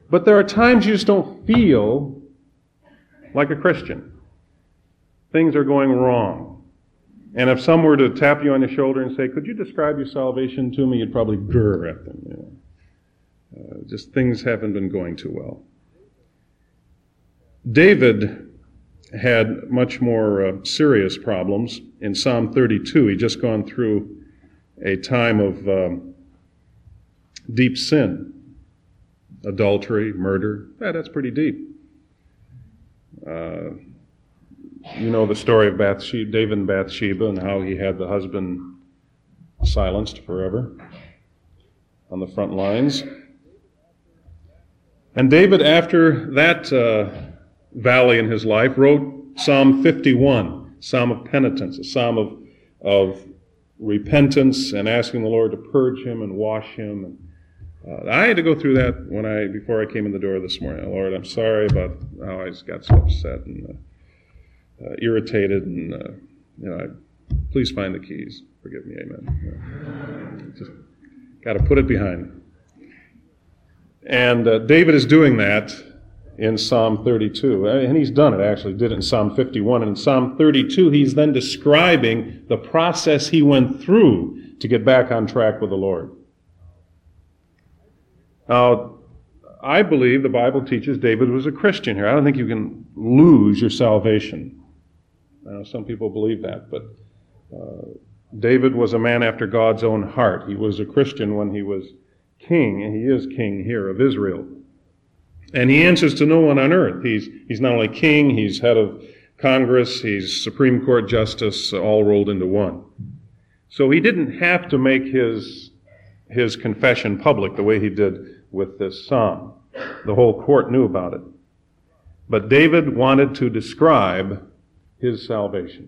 But there are times you just don't feel like a Christian. Things are going wrong. And if someone were to tap you on the shoulder and say, "Could you describe your salvation to me?" you'd probably grr at them. Just things haven't been going too well. David had much more serious problems. In Psalm 32, he'd just gone through a time of deep sin. Adultery, murder. That's pretty deep. You know the story of David and Bathsheba and how he had the husband silenced forever on the front lines. And David, after that valley in his life, wrote Psalm 51, Psalm of penitence, a psalm of repentance and asking the Lord to purge him and wash him. And I had to go through that before I came in the door this morning. Lord, I'm sorry about how I just got so upset and irritated, and please find the keys. Forgive me, amen. Just got to put it behind. And David is doing that in Psalm 32. And he's done it, actually. Did it in Psalm 51. And in Psalm 32, he's then describing the process he went through to get back on track with the Lord. Now, I believe the Bible teaches David was a Christian here. I don't think you can lose your salvation. I know some people believe that, but David was a man after God's own heart. He was a Christian when he was king, and he is king here of Israel. And he answers to no one on earth. He's not only king, he's head of Congress, he's Supreme Court justice, all rolled into one. So he didn't have to make his confession public the way he did with this psalm. The whole court knew about it. But David wanted to describe his salvation.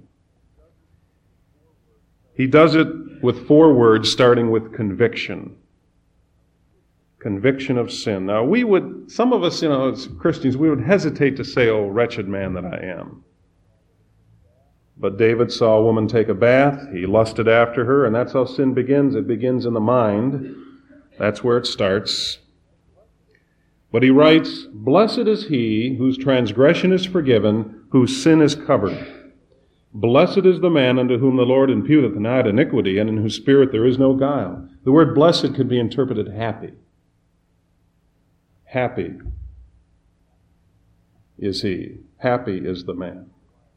He does it with 4 words, starting with conviction. Conviction of sin. Now, some of us, as Christians, we would hesitate to say, "Oh, wretched man that I am." But David saw a woman take a bath, he lusted after her, and that's how sin begins. It begins in the mind. That's where it starts. But he writes, "Blessed is he whose transgression is forgiven, whose sin is covered. Blessed is the man unto whom the Lord imputeth not iniquity, and in whose spirit there is no guile." The word blessed could be interpreted happy. Happy is he. Happy is the man.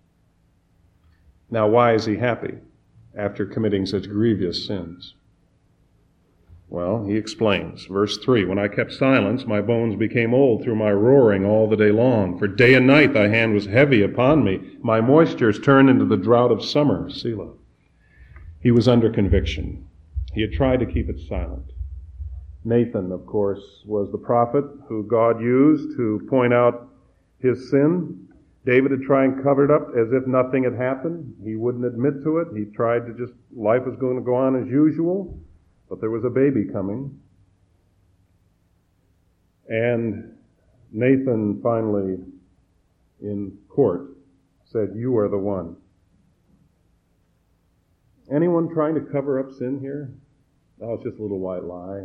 Now, why is he happy after committing such grievous sins? Well, he explains. Verse 3, "When I kept silence, my bones became old through my roaring all the day long. For day and night thy hand was heavy upon me. My moistures turned into the drought of summer." Selah. He was under conviction. He had tried to keep it silent. Nathan, of course, was the prophet who God used to point out his sin. David had tried and covered it up as if nothing had happened. He wouldn't admit to it. He tried to life was going to go on as usual. But there was a baby coming. And Nathan finally, in court, said, "You are the one." Anyone trying to cover up sin here? Oh, it's just a little white lie.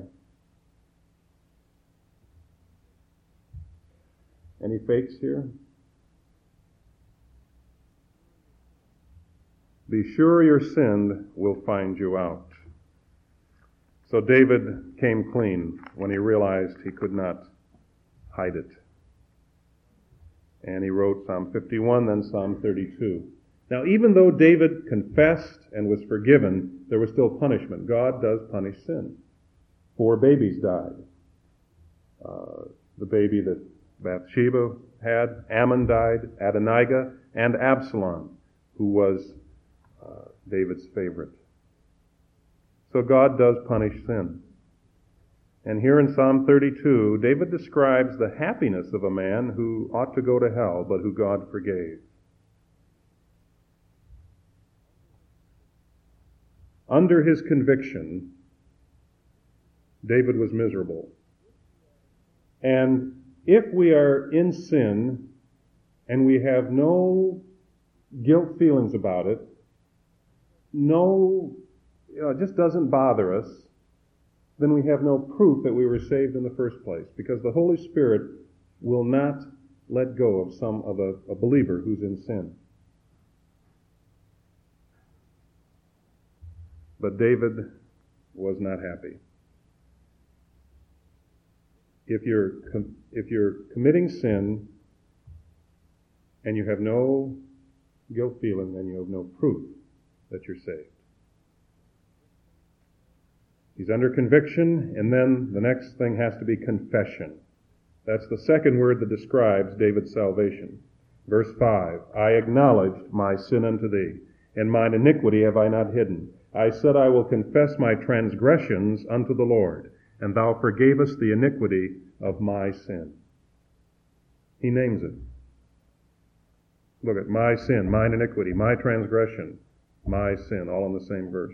Any fakes here? Be sure your sin will find you out. So David came clean when he realized he could not hide it. And he wrote Psalm 51, then Psalm 32. Now, even though David confessed and was forgiven, there was still punishment. God does punish sin. 4 babies died. The baby that Bathsheba had, Ammon died, Adonijah, and Absalom, who was David's favorite. So God does punish sin. And here in Psalm 32, David describes the happiness of a man who ought to go to hell, but who God forgave. Under his conviction, David was miserable. And if we are in sin and we have no guilt feelings about it, it just doesn't bother us, then we have no proof that we were saved in the first place, because the Holy Spirit will not let go of a believer who's in sin. But David was not happy. If you're committing sin and you have no guilt feeling, then you have no proof that you're saved. He's under conviction, and then the next thing has to be confession. That's the second word that describes David's salvation. Verse 5, I acknowledged my sin unto thee, and mine iniquity have I not hidden. I said, I will confess my transgressions unto the Lord, and thou forgavest the iniquity of my sin. He names it. Look at my sin, mine iniquity, my transgression, my sin, all in the same verse.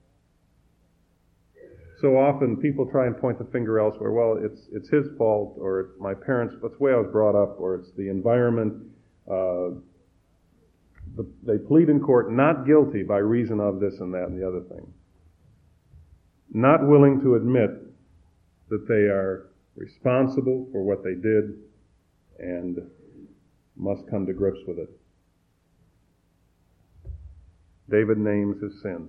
So often people try and point the finger elsewhere. Well, it's his fault, or it's my parents, that's the way I was brought up, or it's the environment. They plead in court not guilty by reason of this and that and the other thing. Not willing to admit that they are responsible for what they did and must come to grips with it. David names his sin.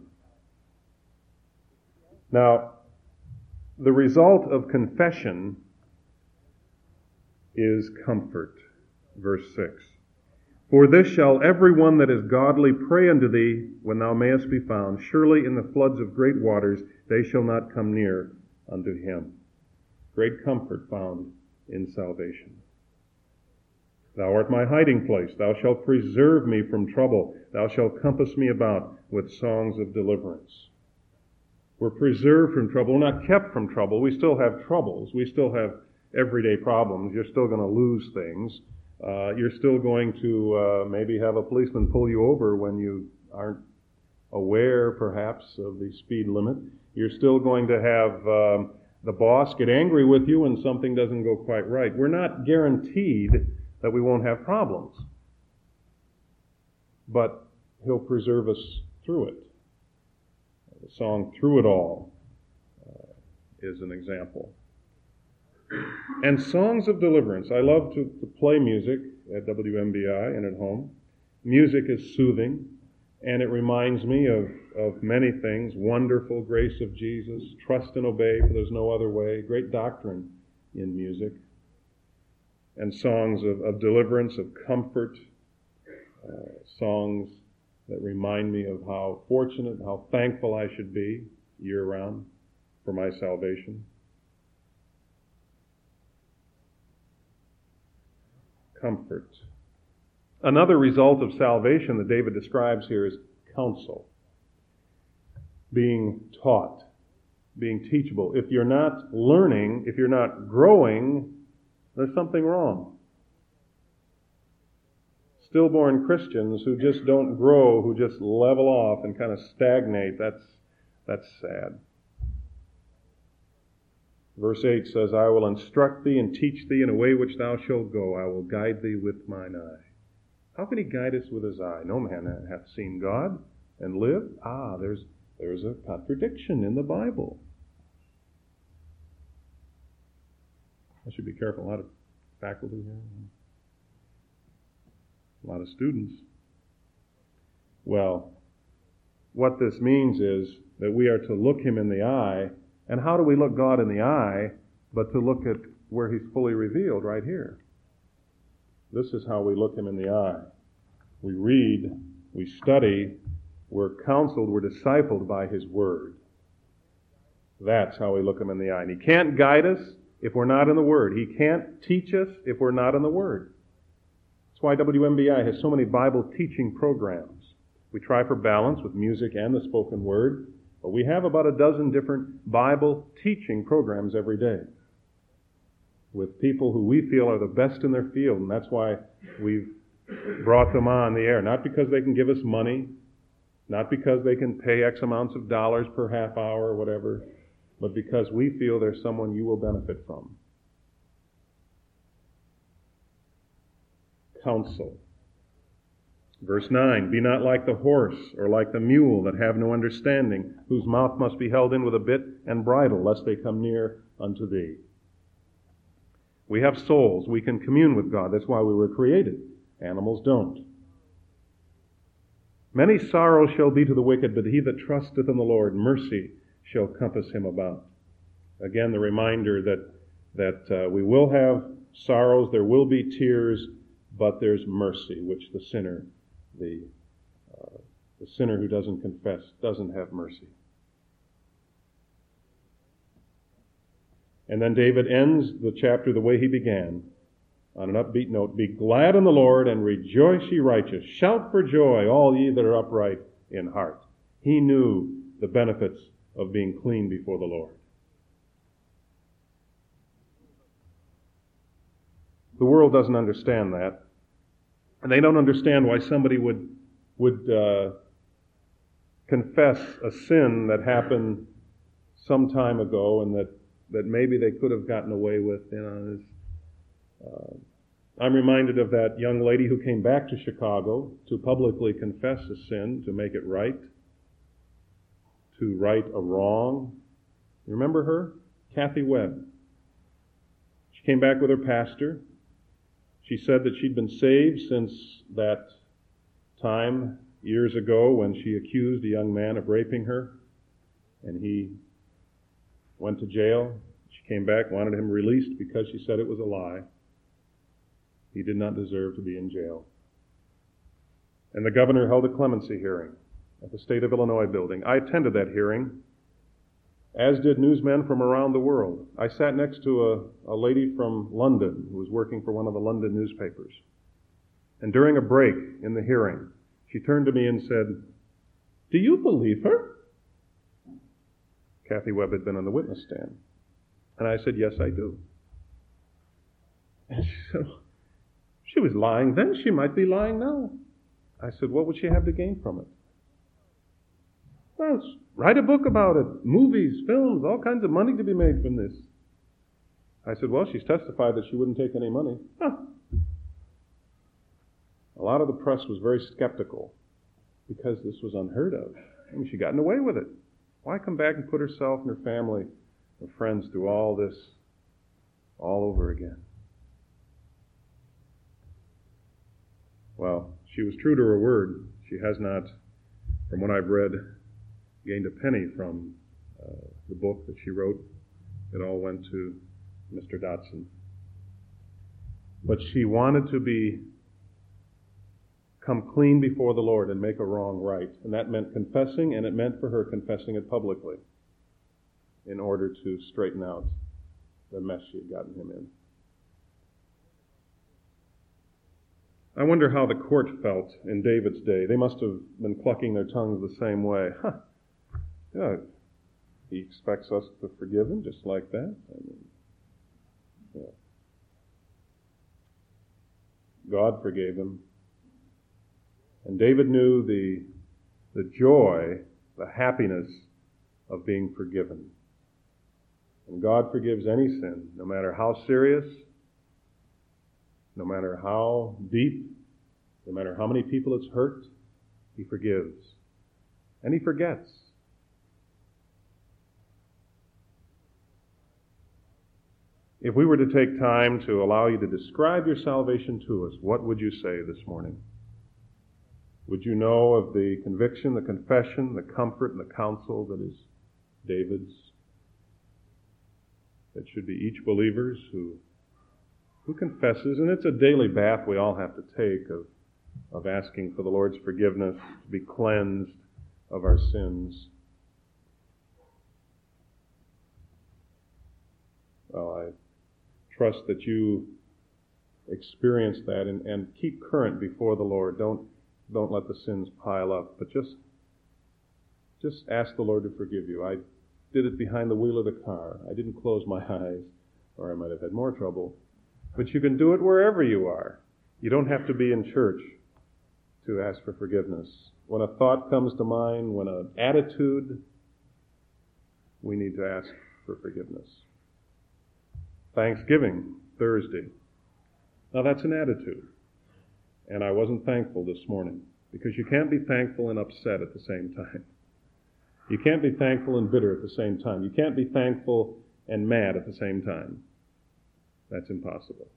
Now, the result of confession is comfort. Verse 6. For this shall every one that is godly pray unto thee when thou mayest be found. Surely in the floods of great waters they shall not come near unto him. Great comfort found in salvation. Thou art my hiding place. Thou shalt preserve me from trouble. Thou shalt compass me about with songs of deliverance. We're preserved from trouble. We're not kept from trouble. We still have troubles. We still have everyday problems. You're still going to lose things. You're still going to maybe have a policeman pull you over when you aren't aware, perhaps, of the speed limit. You're still going to have the boss get angry with you when something doesn't go quite right. We're not guaranteed that we won't have problems. But He'll preserve us through it. The song Through It All is an example. And songs of deliverance. I love to play music at WMBI and at home. Music is soothing, and it reminds me of many things. Wonderful grace of Jesus, trust and obey, for there's no other way. Great doctrine in music. And songs of deliverance, of comfort. Songs that remind me of how fortunate, how thankful I should be year-round for my salvation. Comfort. Another result of salvation that David describes here is counsel. Being taught, being teachable. If you're not learning, if you're not growing, there's something wrong. Stillborn Christians who just don't grow, who just level off and kind of stagnate, that's sad. Verse 8 says, I will instruct thee and teach thee in a way which thou shalt go. I will guide thee with mine eye. How can he guide us with his eye? No man hath seen God and lived. There's a contradiction in the Bible. I should be careful. A lot of faculty here. A lot of students. Well, what this means is that we are to look him in the eye. And how do we look God in the eye but to look at where he's fully revealed right here? This is how we look him in the eye. We read, we study, we're counseled, we're discipled by his word. That's how we look him in the eye. And he can't guide us if we're not in the word. He can't teach us if we're not in the word. That's why WMBI has so many Bible teaching programs. We try for balance with music and the spoken word, but we have about a dozen different Bible teaching programs every day with people who we feel are the best in their field, and that's why we've brought them on the air. Not because they can give us money, not because they can pay X amounts of dollars per half hour or whatever, but because we feel there's someone you will benefit from. Counsel. Verse 9, be not like the horse or like the mule that have no understanding, whose mouth must be held in with a bit and bridle, lest they come near unto thee. We have souls. We can commune with God. That's why we were created. Animals don't. Many sorrows shall be to the wicked, but he that trusteth in the Lord, mercy shall compass him about. Again, the reminder that we will have sorrows, there will be tears, but there's mercy, which the sinner who doesn't confess doesn't have mercy. And then David ends the chapter the way he began, on an upbeat note, be glad in the Lord and rejoice ye righteous. Shout for joy, all ye that are upright in heart. He knew the benefits of being clean before the Lord. The world doesn't understand that. And they don't understand why somebody would confess a sin that happened some time ago and that maybe they could have gotten away with. I'm reminded of that young lady who came back to Chicago to publicly confess a sin, to make it right, to right a wrong. You remember her? Kathy Webb. She came back with her pastor. She said that she'd been saved since that time years ago when she accused a young man of raping her, and he went to jail. She came back, wanted him released because she said it was a lie. He did not deserve to be in jail. And the governor held a clemency hearing at the State of Illinois building. I attended that hearing, as did newsmen from around the world. I sat next to a lady from London who was working for one of the London newspapers. And during a break in the hearing, she turned to me and said, "Do you believe her?" Kathy Webb had been on the witness stand. And I said, "Yes, I do." And she said, "She was lying then, she might be lying now." I said, "What would she have to gain from it?" "Well, write a book about it, movies, films, all kinds of money to be made from this." I said, "Well, she's testified that she wouldn't take any money." A lot of the press was very skeptical because this was unheard of. I mean, she'd gotten away with it. Why come back and put herself and her family and friends through all this all over again? Well, she was true to her word. She has not, from what I've read, gained a penny from the book that she wrote. It all went to Mr. Dotson. But she wanted to come clean before the Lord and make a wrong right. And that meant confessing, and it meant for her confessing it publicly in order to straighten out the mess she had gotten him in. I wonder how the court felt in David's day. They must have been clucking their tongues the same way. Yeah, he expects us to forgive him just like that. I mean, yeah. God forgave him. And David knew the joy, the happiness of being forgiven. And God forgives any sin, no matter how serious, no matter how deep, no matter how many people it's hurt, He forgives. And He forgets. If we were to take time to allow you to describe your salvation to us, what would you say this morning? Would you know of the conviction, the confession, the comfort, and the counsel that is David's? That should be each believer's who confesses, and it's a daily bath we all have to take of asking for the Lord's forgiveness, to be cleansed of our sins. Well, I trust that you experience that and keep current before the Lord. Don't let the sins pile up, but just ask the Lord to forgive you. I did it behind the wheel of the car. I didn't close my eyes, or I might have had more trouble. But you can do it wherever you are. You don't have to be in church to ask for forgiveness. When a thought comes to mind, when an attitude, we need to ask for forgiveness. Thanksgiving, Thursday. Now that's an attitude. and I wasn't thankful this morning, because you can't be thankful and upset at the same time. You can't be thankful and bitter at the same time. You can't be thankful and mad at the same time. That's impossible.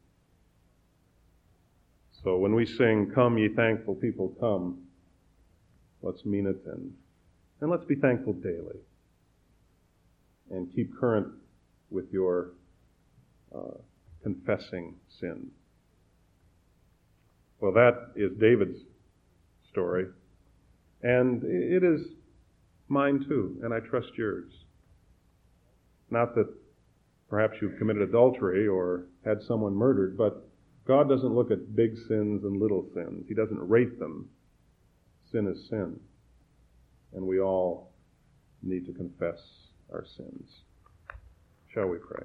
So when we sing, "Come ye thankful people, come," let's mean it, and let's be thankful daily. And keep current with your confessing sin. Well, that is David's story. And it is mine too, and I trust yours. Not that perhaps you've committed adultery or had someone murdered, but God doesn't look at big sins and little sins. He doesn't rate them. Sin is sin. And we all need to confess our sins. Shall we pray?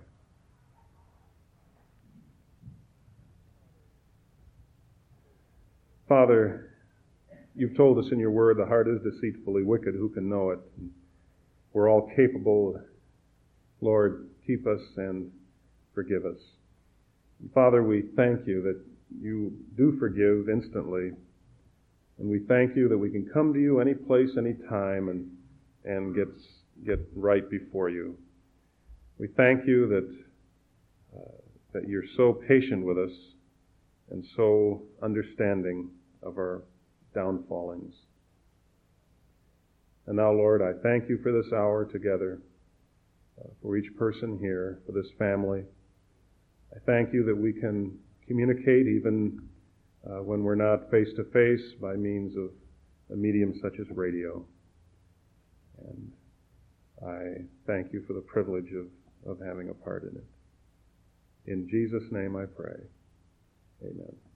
Father, you've told us in your word the heart is deceitfully wicked. Who can know it? We're all capable. Lord, keep us and forgive us. And Father, we thank you that you do forgive instantly. And we thank you that we can come to you any place, any time, and get right before you. We thank you that you're so patient with us and so understanding of our downfallings. And now, Lord, I thank you for this hour together, for each person here, for this family. I thank you that we can communicate even when we're not face-to-face by means of a medium such as radio. And I thank you for the privilege of having a part in it. In Jesus' name I pray. Amen.